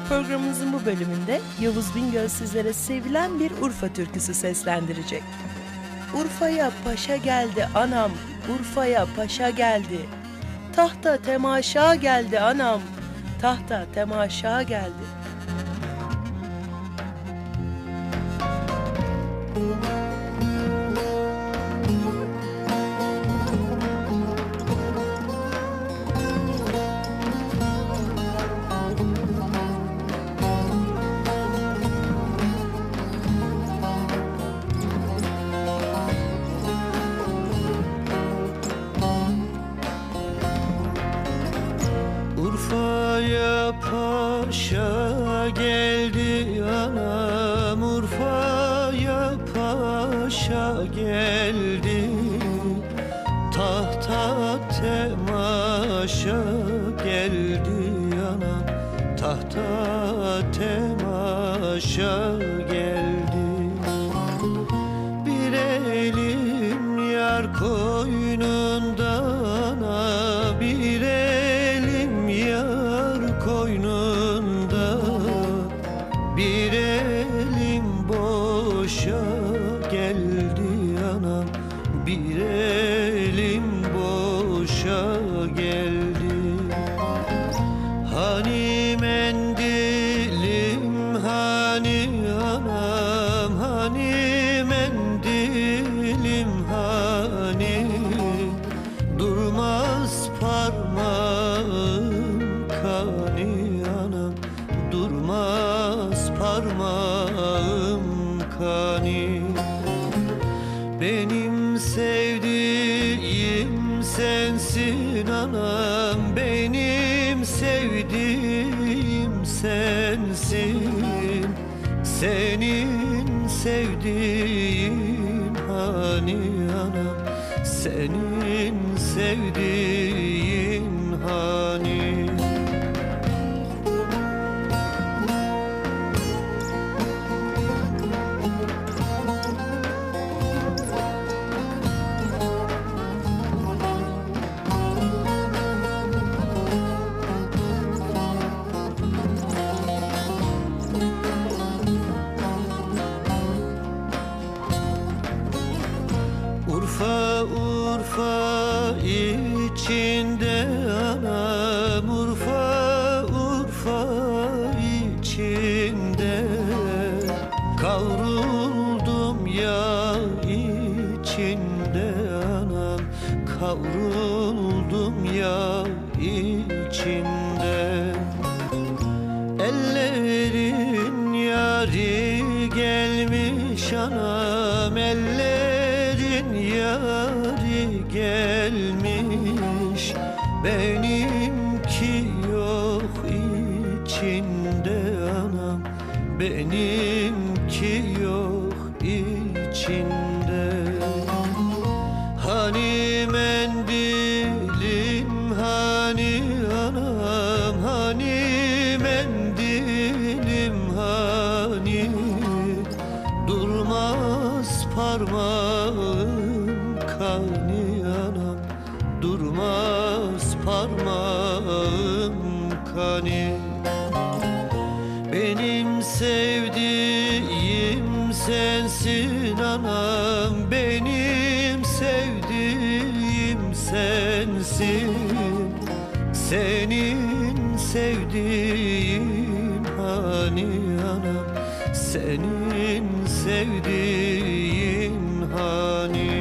Programımızın bu bölümünde Yavuz Bingöl sizlere sevilen bir Urfa türküsü seslendirecek. Urfa'ya paşa geldi anam, Urfa'ya paşa geldi. Tahta temaşa geldi anam, tahta temaşa geldi. Urfa'ya paşa geldi anam, Urfa'ya paşa geldi. Tahta temaşa geldi anam, tahta temaşa geldi. Bir elim yar koynunda ana, bir elim yar koynunda, bir elim boşa geldi anam, bir elim boşa geldi. Hani mendilim hani anam, hani mendilim hani, durmaz parmağım kani anam, durmaz parmağım kani. Benim sevdiğim sensin anam, benim sevdiğim sensin. Senin sevdiğin hani anam, senin sevdiğin hani. Urfa, Urfa içinde anam, Urfa, Urfa içinde. Kavruldum ya içinde anam, kavruldum ya içinde. Ellerin yari gelmiş anam, ellerin yari gelmiş. Benimki yok içinde anam, benimki yok içinde. Hani mendilim hani anam, hani mendilim hani, durmaz parmağım kani anam, durmaz parmağım kani. Benim sevdiğim sensin anam, benim sevdiğim sensin. Senin sevdiğin hani anam, senin sevdiğin hani.